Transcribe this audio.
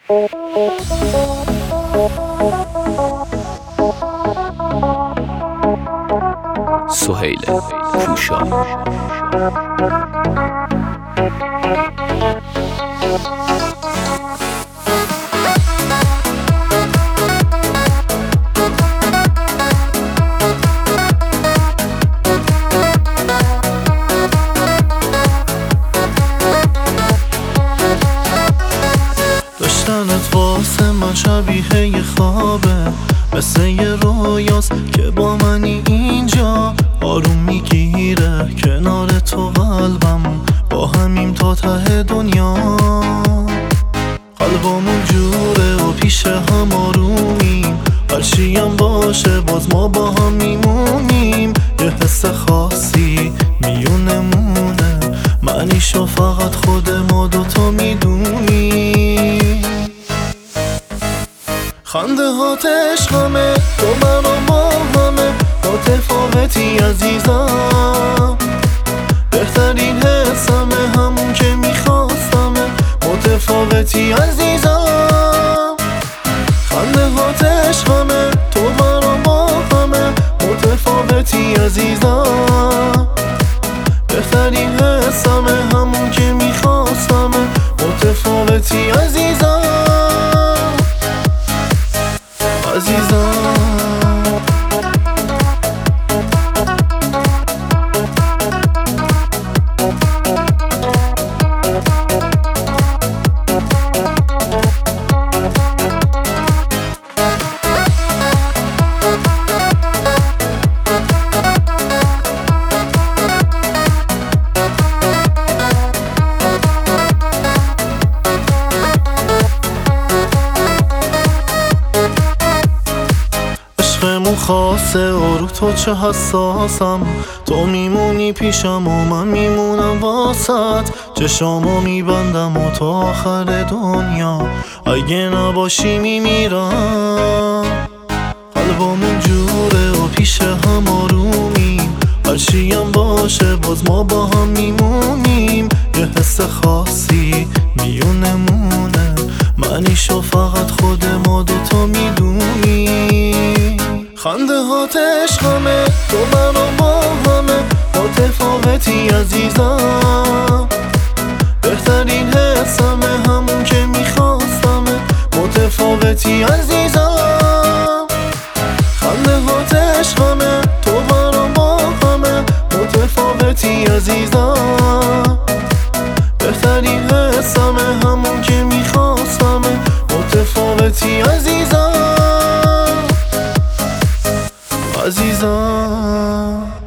سهیل کوشا. داشتنت واسه من شبیه یه خوابه، مثل یه رویاست که با منی اینجا. آروم میگیره کنار تو قلبم، با همیم تا ته دنیا. قلبمون جوره و پیش هم آرومیم، هرچی هم باشه باز ما با هم میمونیم. یه حس خاصی میونمونه، معنیشو فقط خود ما دوتا میدونیم. خنده هات عشقمه، تو من و ما همه متفاوتی عزیزم. بهترین حسمه، همون که میخواستمه، متفاوتی عزیزم. خنده هات عشقمه، تو من و ما همه متفاوتی عزیزم. بهترین حسمه، همون که میخواستمه، متفاوتی عزیزم. عشقمون خاصه و رو تو چه حساسم. تو میمونی پیشم و من میمونم واسط. چشامو میبندم و تا آخر دنیا، اگه نباشی میمیرم. قلبمون جوره و پیش هم آرومیم، هرچی هم باشه باز ما با هم میمونیم. یه حس خاصی میونمونه، معنیشو فقط خود ما دوتا میدونیم. خنده هات عشقمه، تو من و ما همه متفاوتی عزیزم. بهترین حسمه، همون که میخواستمه، متفاوتی عزیزم. خنده هات عشقمه، تو من و ما همه متفاوتی عزیزم. بهترین حسمه، همون که میخواستمه، متفاوتی عزیزم. عزیزم